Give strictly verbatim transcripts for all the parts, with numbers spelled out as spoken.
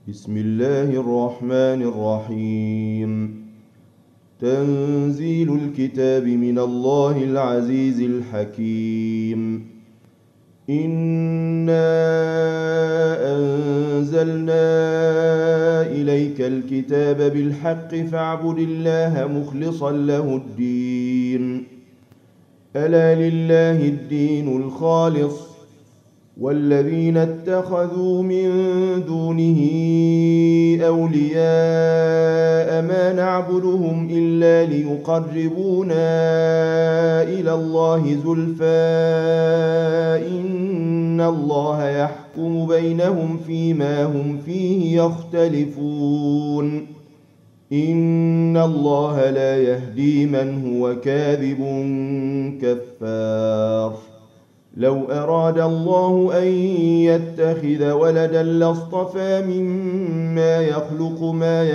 بسم الله الرحمن الرحيم. تنزيل الكتاب من الله العزيز الحكيم. إنا أنزلنا إليك الكتاب بالحق فاعبد الله مخلصا له الدين. ألا لله الدين الخالص، والذين اتخذوا من دونه أولياء ما نعبدهم إلا ليقربونا إلى الله زلفى إن الله يحكم بينهم فيما هم فيه يختلفون. إن الله لا يهدي من هو كاذب كفار. لو أراد الله أن يتخذ ولدا لاصطفى مما يخلق ما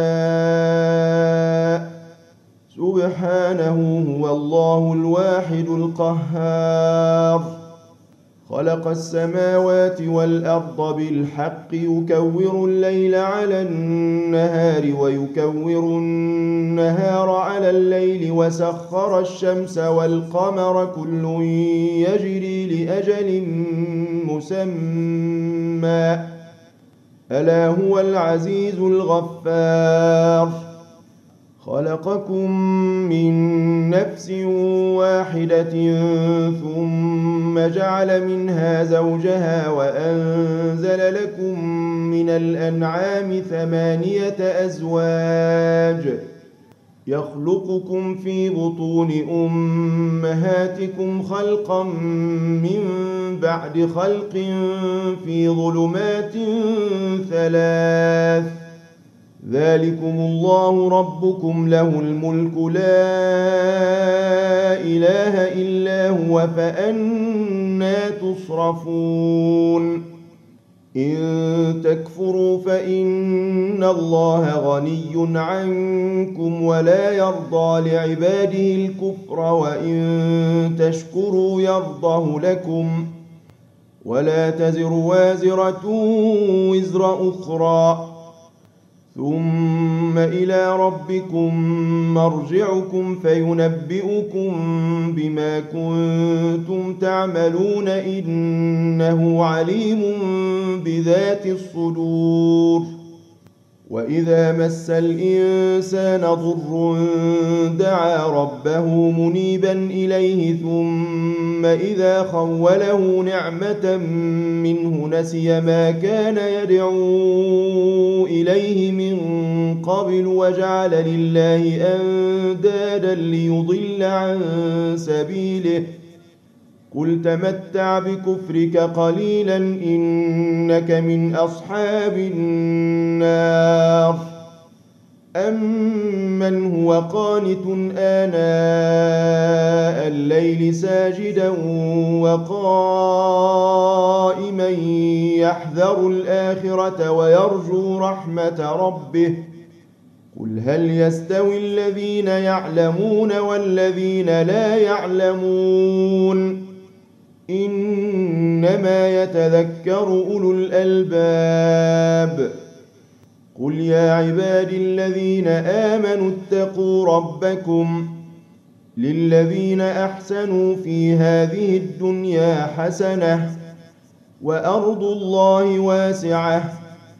يشاء، سبحانه هو الله الواحد القهار. خلق السماوات والأرض بالحق يكور الليل على النهار ويكور النهار على الليل وسخر الشمس والقمر كل يجري لأجل مسمى ألا هو العزيز الغفار. خلقكم من نفس واحدة ثم جعل منها زوجها وأنزل لكم من الأنعام ثمانية أزواج يخلقكم في بطون أمهاتكم خلقا من بعد خلق في ظلمات ثلاث، ذلكم الله ربكم له الملك لا إله إلا هو فأنى تصرفون. إن تكفروا فإن الله غني عنكم ولا يرضى لعباده الكفر وإن تشكروا يرضه لكم ولا تزر وازرة وزر أخرى ثم إلى ربكم مرجعكم فينبئكم بما كنتم تعملون إنه عليم بذات الصدور. وإذا مس الإنسان ضر دعا ربه منيبا إليه ثم إذا خوله نعمة منه نسي ما كان يدعو إليه من قبل وجعل لله أندادا ليضل عن سبيله. قل تمتع بكفرك قليلا إنك من أصحاب النار. أمن هو قانت آناء الليل ساجدا وقائما يحذر الآخرة ويرجو رحمة ربه قل هل يستوي الذين يعلمون والذين لا يعلمون إنما يتذكر أولو الألباب. قل يا عبادي الذين آمنوا اتقوا ربكم للذين أحسنوا في هذه الدنيا حسنة وأرض الله واسعة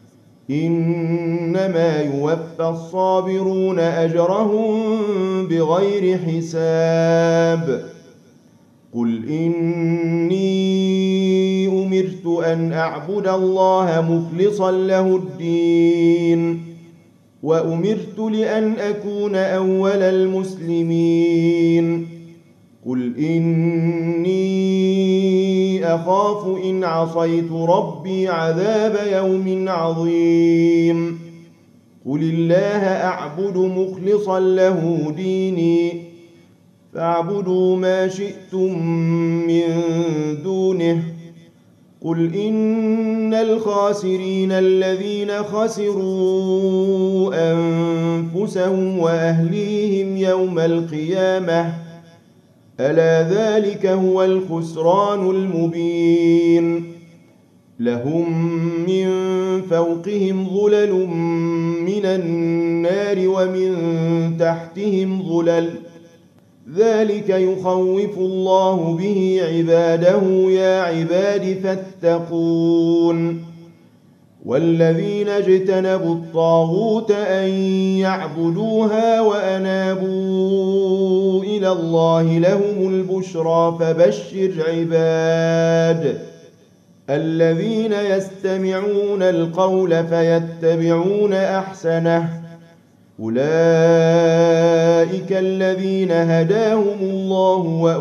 إنما يوفى الصابرون أجرهم بغير حساب. قل إني أمرت أن أعبد الله مخلصا له الدين وأمرت لأن أكون أول المسلمين. قل إني أخاف إن عصيت ربي عذاب يوم عظيم. قل الله أعبد مخلصا له ديني فاعبدوا ما شئتم من دونه. قل إن الخاسرين الذين خسروا أنفسهم وأهليهم يوم القيامة ألا ذلك هو الخسران المبين. لهم من فوقهم ظلل من النار ومن تحتهم ظلل ذلك يخوف الله به عباده يا عباد فاتقون والذين اجتنبوا الطاغوت أن يعبدوها وأنابوا إلى الله لهم البشرى فبشر عباد الذين يستمعون القول فيتبعون أحسنه أولئك الذين هداهم الله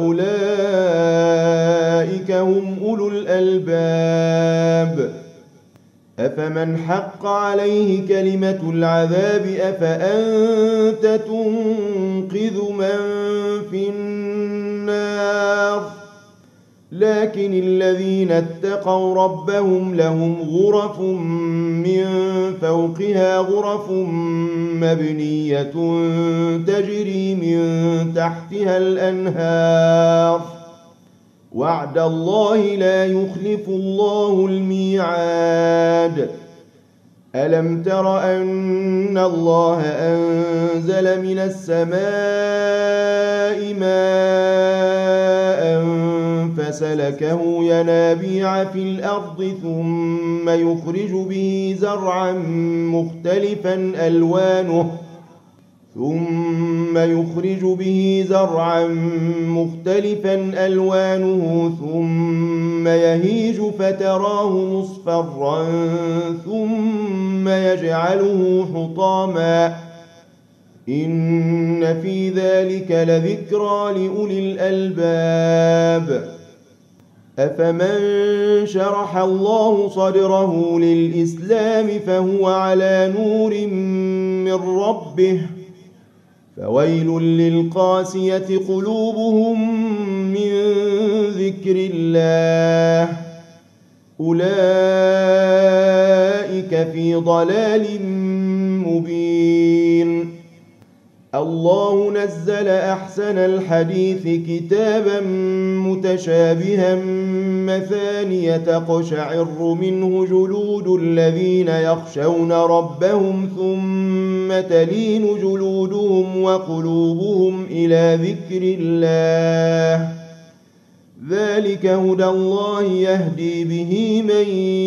وأولئك هم أولو الألباب أفمن حق عليه كلمة العذاب أفأنت تنقذ من في النار لكن الذين اتقوا ربهم لهم غرف من فوقها غرف مبنية تجري من تحتها الأنهار وعد الله لا يخلف الله الميعاد ألم تر أن الله أنزل من السماء ماء فسلكه ينابيع في الأرض ثم يخرج به زرعا مختلفا ألوانه ثم يخرج به زرعا مختلفا ألوانه ثم يهيج فتراه مصفرا ثم يجعله حطاما إن في ذلك لذكرى لأولي الألباب أفمن شرح الله صدره للإسلام فهو على نور من ربه فويل للقاسية قلوبهم من ذكر الله أولئك في ضلال مبين الله نزل أحسن الحديث كتابا متشابها مثانية تقشعر منه جلود الذين يخشون ربهم ثم تلين جلودهم وقلوبهم إلى ذكر الله ذلك هدى الله يهدي به من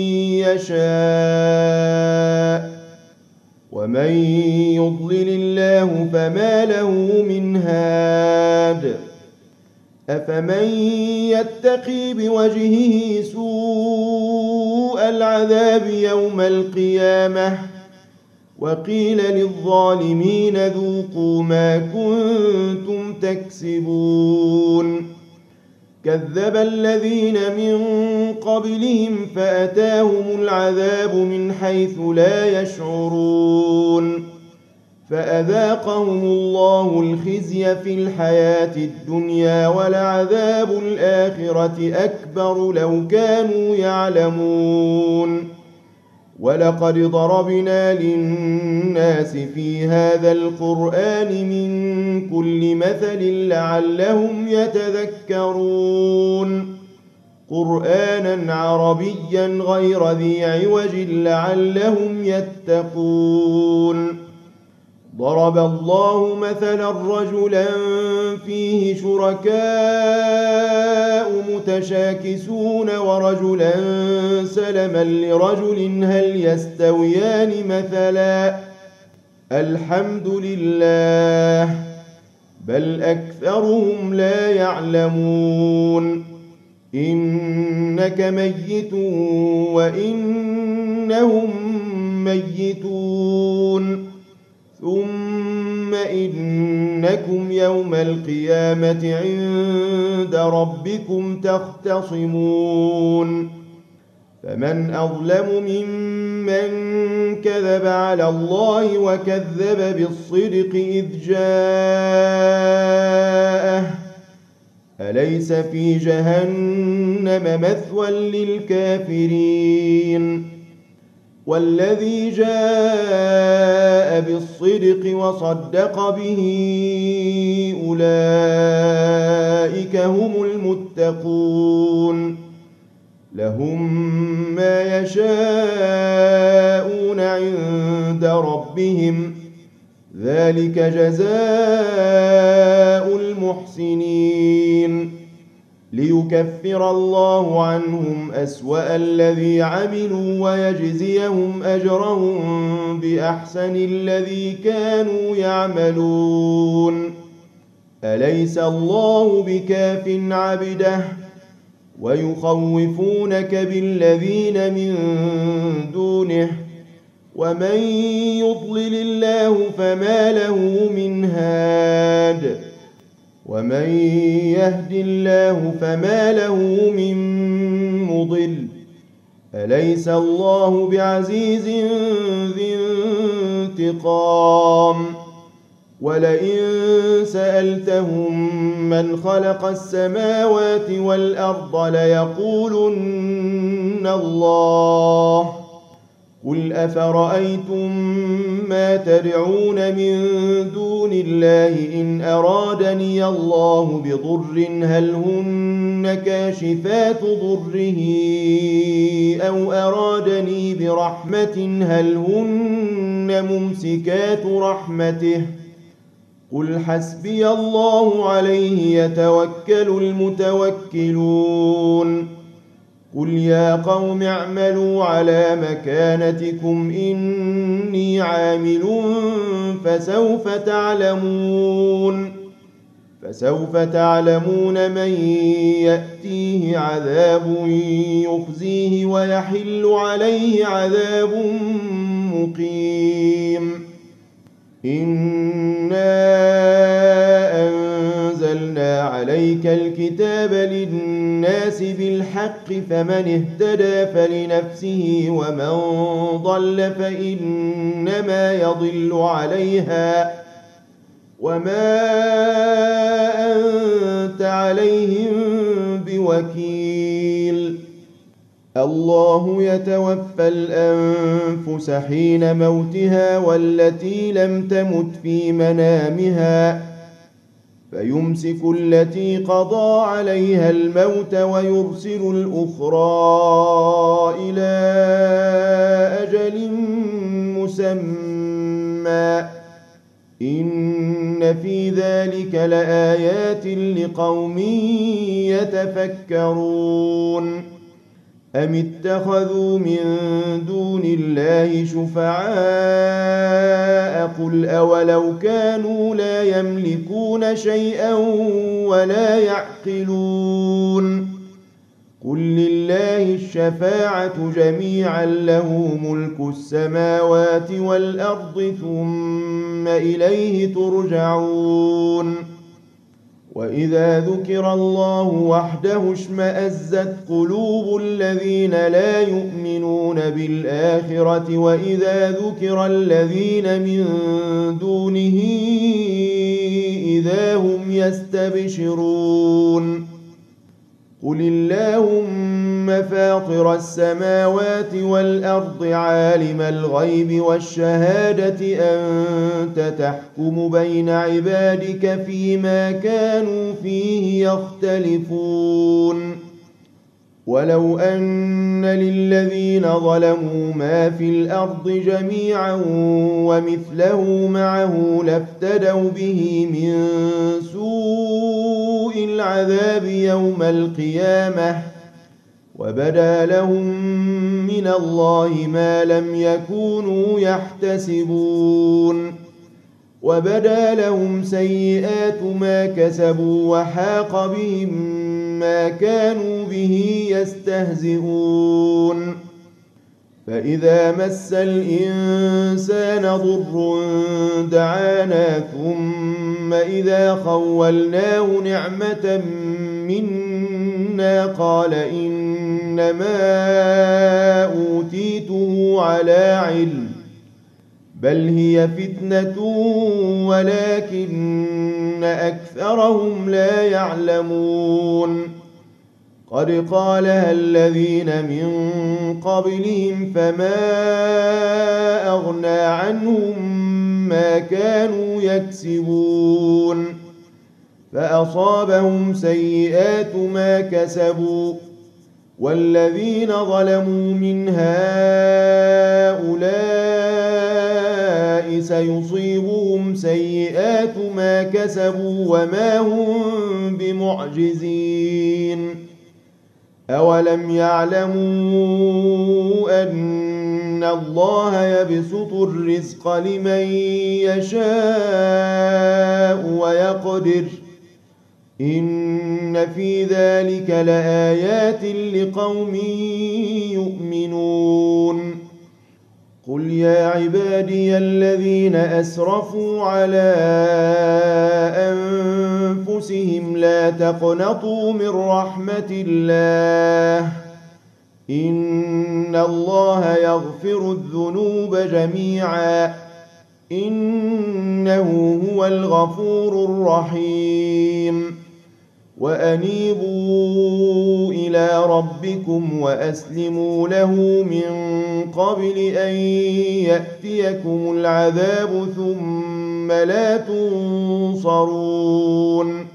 يشاء ومن يضلل الله فما له من هاد أفمن يتقي بوجهه سوء العذاب يوم القيامة وقيل للظالمين ذوقوا ما كنتم تكسبون كذب الذين من قبلهم فأتاهم العذاب من حيث لا يشعرون فأذاقهم الله الخزي في الحياة الدنيا ولعذاب الآخرة أكبر لو كانوا يعلمون ولقد ضربنا للناس في هذا القرآن من كل مثل لعلهم يتذكرون قرآنا عربيا غير ذي عوج لعلهم يتقون ضرب الله مثلا رجلا فيه شركاء متشاكسون ورجلا سلما لرجل هل يستويان مثلا الحمد لله بل أكثرهم لا يعلمون إنك ميت وإنهم ميتون ثم إنكم يوم القيامة عند ربكم تختصمون فمن أظلم ممن كذب على الله وكذب بالصدق إذ جاءه أليس في جهنم مثوى للكافرين والذي جاء بالصدق وصدق به أولئك هم المتقون لهم ما يشاءون عند ربهم ذلك جزاء المحسنين ليكفر الله عنهم أسوأ الذي عملوا ويجزيهم أجرهم بأحسن الذي كانوا يعملون أليس الله بكاف عبده ويخوفونك بالذين من دونه ومن يضلل الله فما له من هاد ومن يهد الله فما له من مضل أليس الله بعزيز ذي انتقام ولئن سألتهم من خلق السماوات والأرض ليقولن الله قل أفرأيتم ما تدعون من دون الله إن أرادني الله بضر هل هن كاشفات ضره أو أرادني برحمة هل هن ممسكات رحمته قل حسبي الله عليه يتوكل المتوكلون قل يا قوم اعملوا على مكانتكم إني عامل فسوف تعلمون فسوف تعلمون من يأتيه عذاب يخزيه ويحل عليه عذاب مقيم إنا أنزلنا عليك الكتاب للناس بالحق فمن اهتدى فلنفسه ومن ضل فإنما يضل عليها وما أنت عليهم بوكيل الله يتوفى الأنفس حين موتها والتي لم تمت في منامها فيمسك التي قضى عليها الموت ويرسل الأخرى إلى أجل مسمى إن في ذلك لآيات لقوم يتفكرون أم اتخذوا من دون الله شفعاء قل أولو كانوا لا يملكون شيئا ولا يعقلون قل لله الشفاعة جميعا له ملك السماوات والأرض ثم إليه ترجعون وإذا ذكر الله وحده اشمأزت قلوب الذين لا يؤمنون بالآخرة وإذا ذكر الذين من دونه إذا هم يستبشرون قل اللهم فاطر السماوات والأرض عالم الغيب والشهادة أنت تحكم بين عبادك فيما كانوا فيه يختلفون ولو أن للذين ظلموا ما في الأرض جميعا ومثله معه لافتدوا به من سوء العذاب يوم القيامة وبدا لهم من الله ما لم يكونوا يحتسبون وبدا لهم سيئات ما كسبوا وحاق بهم ما كانوا به يستهزئون فإذا مس الإنسان ضر دعانا ثم إذا خولناه نعمة منا قال إنما أوتيته على علم بل هي فتنة ولكن أكثرهم لا يعلمون قد قالها الذين من قبلهم فما أغنى عنهم ما كانوا يكسبون فأصابهم سيئات ما كسبوا والذين ظلموا من هؤلاء سيصيبهم سيئات ما كسبوا وما هم بمعجزين أولم يعلموا أن الله يبسط الرزق لمن يشاء ويقدر إن في ذلك لآيات لقوم يؤمنون قل يا عبادي الذين أسرفوا على أنفسهم لا تقنطوا من رحمة الله إن الله يغفر الذنوب جميعا إنه هو الغفور الرحيم وأنيبوا إلى ربكم وأسلموا له من قبل أن يأتيكم العذاب ثم لا تنصرون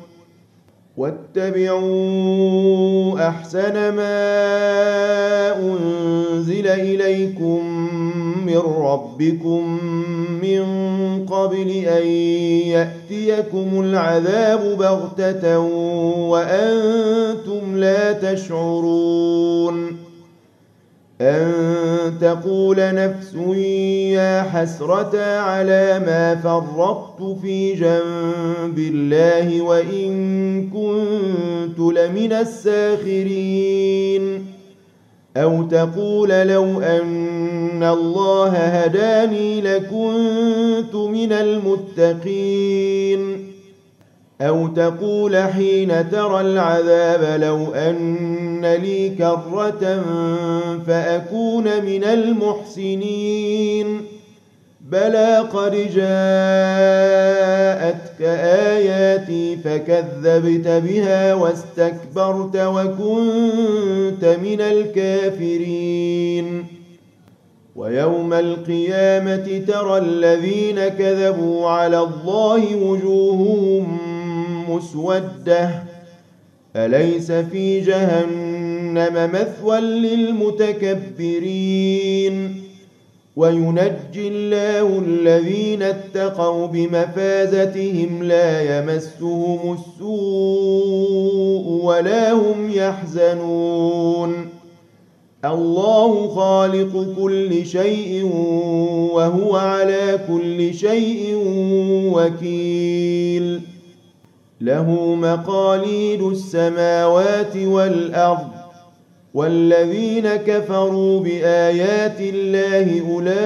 واتبعوا أحسن ما أنزل إليكم من ربكم من قبل أن يأتيكم العذاب بغتة وأنتم لا تشعرون أن تقول نفس يا حسرة على ما فرطت في جنب الله وإن كنت لمن الساخرين أو تقول لو أن الله هداني لكنت من المتقين أو تقول حين ترى العذاب لو أن لي كرة فأكون من المحسنين بلى قد جاءتك آياتي فكذبت بها واستكبرت وكنت من الكافرين ويوم القيامة ترى الذين كذبوا على الله وجوههم مسودة أليس في جهنم مثوى للمتكبرين وينجي الله الذين اتقوا بمفازتهم لا يمسهم السوء ولا هم يحزنون الله خالق كل شيء وهو على كل شيء وكيل له مقاليد السماوات والأرض والذين كفروا بآيات الله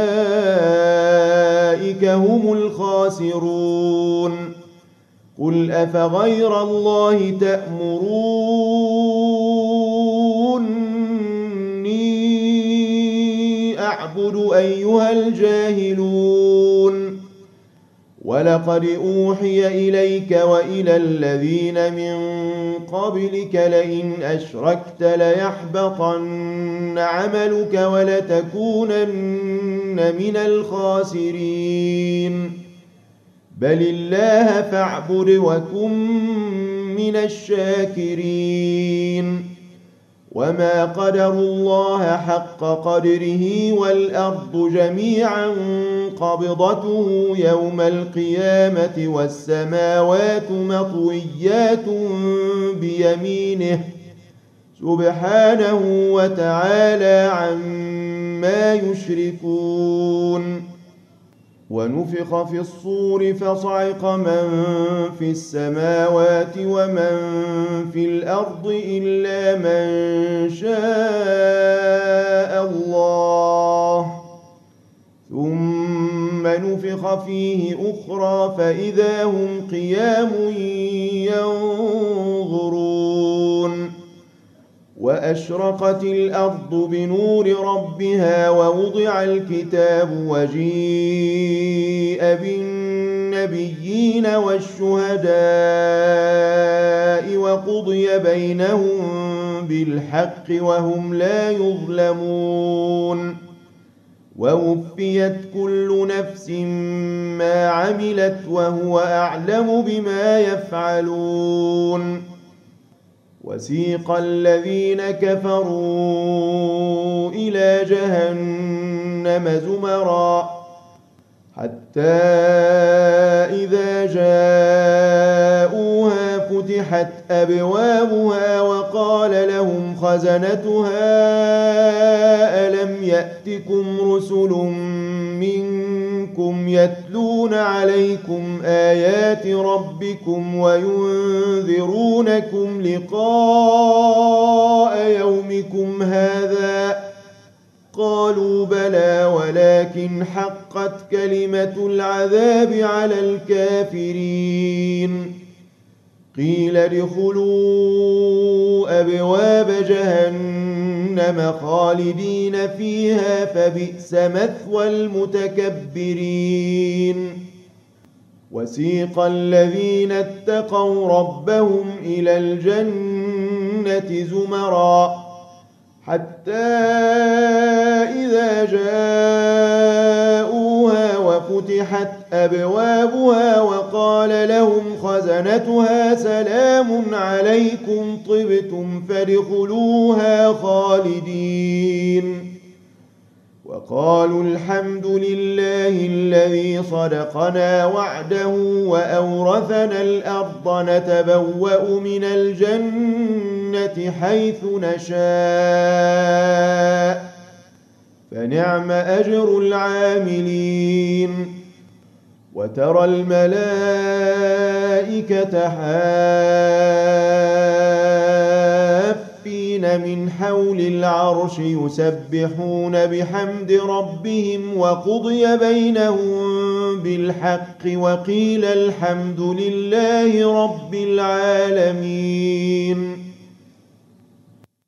أولئك هم الخاسرون قل أفغير الله تأمروني أعبد أيها الجاهلون ولقد أوحي إليك وإلى الذين من قبلك لئن أشركت ليحبطن عملك ولتكونن من الخاسرين بل الله فاعبد وكن من الشاكرين وما قدروا الله حق قدره والأرض جميعا قبضته يوم القيامة والسماوات مطويات بيمينه سبحانه وتعالى عما يشركون ونفخ في الصور فصعق من في السماوات ومن في الأرض إلا من شاء الله ثم نفخ فيه أخرى فإذا هم قيام ينظرون وأشرقت الأرض بنور ربها ووضع الكتاب وجيء بالنبيين والشهداء وقضي بينهم بالحق وهم لا يظلمون ووفيت كل نفس ما عملت وهو أعلم بما يفعلون وسيق الذين كفروا إلى جهنم زمرا حتى إذا جاءوها فتحت أبوابها وقال لهم خزنتها ألم يأتكم رسل منكم يتلون عليكم آيات ربكم وينذرونكم لقاء يومكم هذا قالوا بلى ولكن حقت كلمة العذاب على الكافرين قيل ادخلوا أبواب جهنم خالدين فيها فبئس مثوى المتكبرين وسيق الذين اتقوا ربهم إلى الجنة زمرا حتى إذا جاءوها وفتحت أبوابها وقال لهم خزنتها سلام عليكم طبتم فادخلوها خالدين وقالوا الحمد لله الذي صدقنا وعده وأورثنا الأرض نتبوأ من الجنة حيث نشاء فنعم أجر العاملين وترى الملائكة حافين من حول العرش يسبحون بحمد ربهم وقضي بينهم بالحق وقيل الحمد لله رب العالمين